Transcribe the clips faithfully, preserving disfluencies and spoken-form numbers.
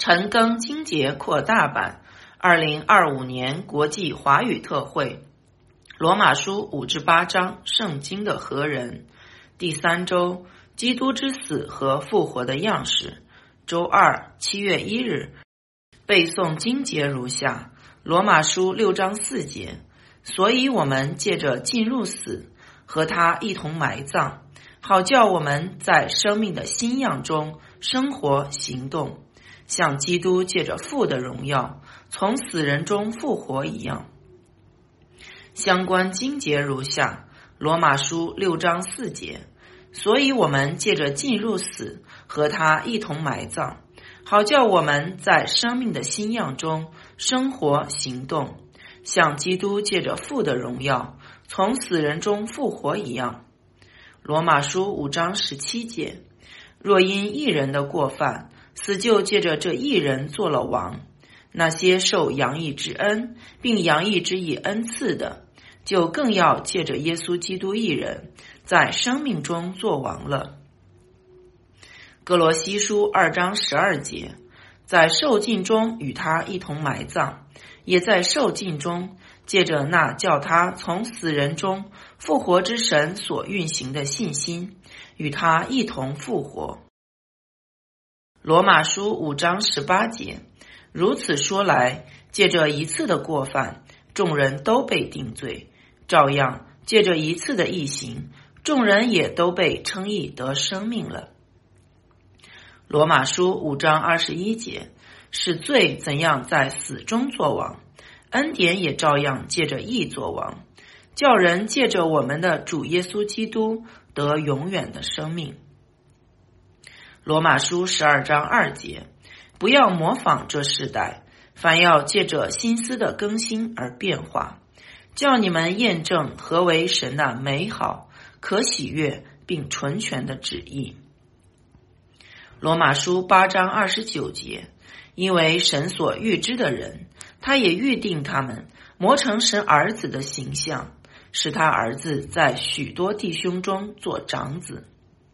陈庚经节扩大版二零二五年国际华语特会罗马书五至八章圣经的何人第三周基督之死和复活的样式周二七月一日背诵经节如下罗马书六章四节所以我们借着进入死和他一同埋葬好叫我们在生命的新样中生活行动像基督借着父的荣耀从死人中复活一样。相关经节如下罗马书六章四节所以我们借着进入死和他一同埋葬好叫我们在生命的新样中生活行动像基督借着父的荣耀从死人中复活一样。罗马书五章十七节若因一人的过犯死就借着这一人做了王那些受洋溢之恩并洋溢之义恩赐的就更要借着耶稣基督一人在生命中做王了。哥罗西书二章十二节在受尽中与他一同埋葬也在受尽中借着那叫他从死人中复活之神所运行的信心与他一同复活。罗马书五章十八节如此说来借着一次的过犯众人都被定罪照样借着一次的义行众人也都被称义得生命了。罗马书五章二十一节使罪怎样在死中作王恩典也照样借着义作王叫人借着我们的主耶稣基督得永远的生命。罗马书十二章二节不要模仿这世代反要借着心思的更新而变化叫你们验证何为神的美好可喜悦并纯全的旨意。罗马书八章二十九节因为神所预知的人他也预定他们磨成神儿子的形象使他儿子在许多弟兄中做长子。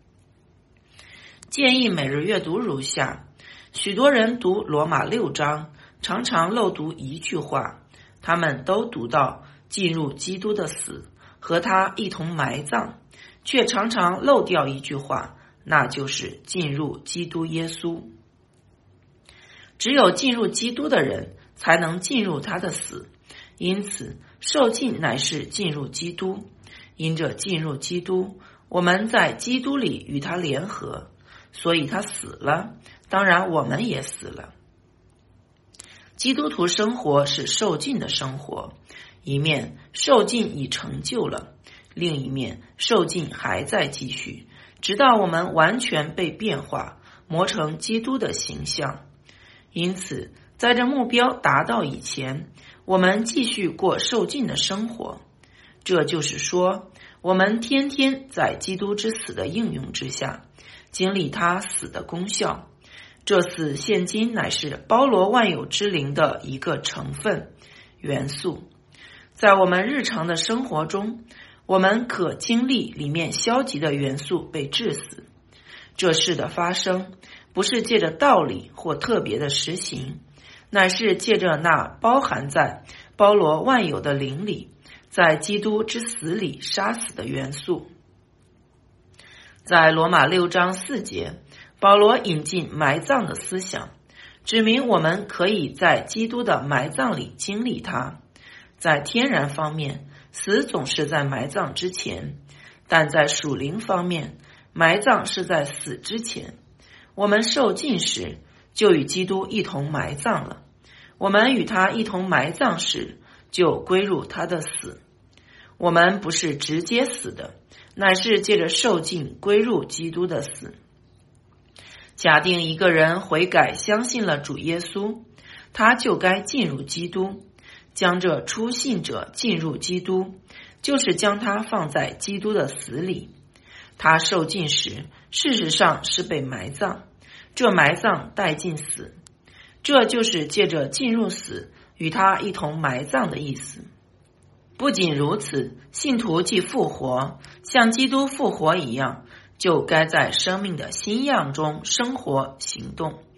建议每日阅读如下许多人读罗马六章常常漏读一句话他们都读到进入基督的死和他一同埋葬却常常漏掉一句话那就是进入基督耶稣。只有进入基督的人才能进入他的死因此受浸乃是进入基督因着进入基督我们在基督里与他联合所以他死了当然我们也死了。基督徒生活是受浸的生活一面受浸已成就了另一面受浸还在继续直到我们完全被变化磨成基督的形象。因此在这目标达到以前我们继续过受浸的生活这就是说我们天天在基督之死的应用之下经历他死的功效这死现今乃是包罗万有之灵的一个成分元素在我们日常的生活中我们可经历里面消极的元素被致死这事的发生不是借着道理或特别的实行乃是借着那包含在包罗万有的灵里在基督之死里杀死的元素。在罗马六章四节保罗引进埋葬的思想指明我们可以在基督的埋葬里经历它。在天然方面死总是在埋葬之前但在属灵方面埋葬是在死之前我们受浸时就与基督一同埋葬了我们与他一同埋葬时就归入他的死我们不是直接死的乃是借着受浸归入基督的死。假定一个人悔改相信了主耶稣他就该进入基督将这初信者进入基督就是将他放在基督的死里他受浸时事实上是被埋葬这埋葬带进死这就是借着进入死与他一同埋葬的意思。不仅如此信徒既复活像基督复活一样就该在生命的新样中生活行动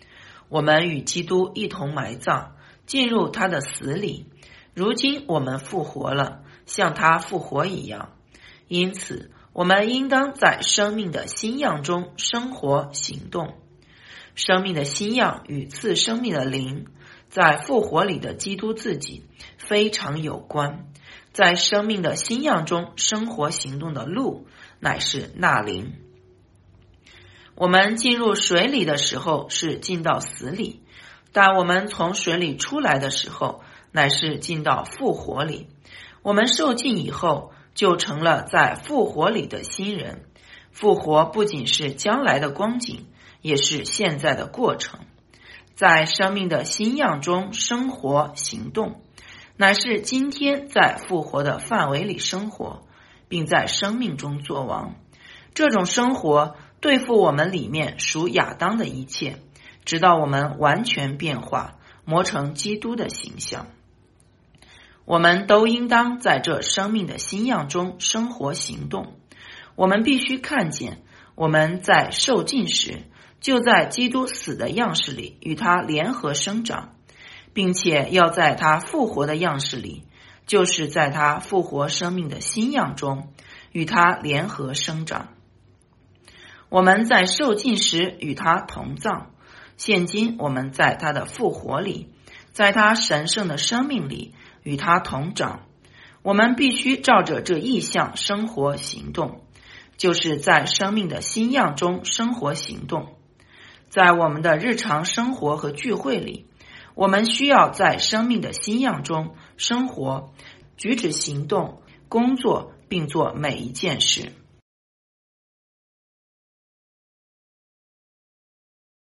我们与基督一同埋葬，进入他的死里。如今我们复活了，像他复活一样。因此，我们应当在生命的新样中生活行动。生命的新样与赐生命的灵，在复活里的基督自己非常有关。在生命的新样中生活行动的路，乃是那灵。我们进入水里的时候是进到死里，但我们从水里出来的时候乃是进到复活里。我们受浸以后就成了在复活里的新人。复活不仅是将来的光景，也是现在的过程。在生命的新样中生活行动，乃是今天在复活的范围里生活，并在生命中作王。这种生活对付我们里面属亚当的一切，直到我们完全变化，磨成基督的形象。我们都应当在这生命的新样中生活行动。我们必须看见，我们在受浸时，就在基督死的样式里与他联合生长，并且要在他复活的样式里，就是在他复活生命的新样中与他联合生长。我们在受浸时与他同葬，现今我们在他的复活里，在他神圣的生命里与他同长。我们必须照着这意象生活行动，就是在生命的新样中生活行动。在我们的日常生活和聚会里，我们需要在生命的新样中生活，举止行动，工作，并做每一件事。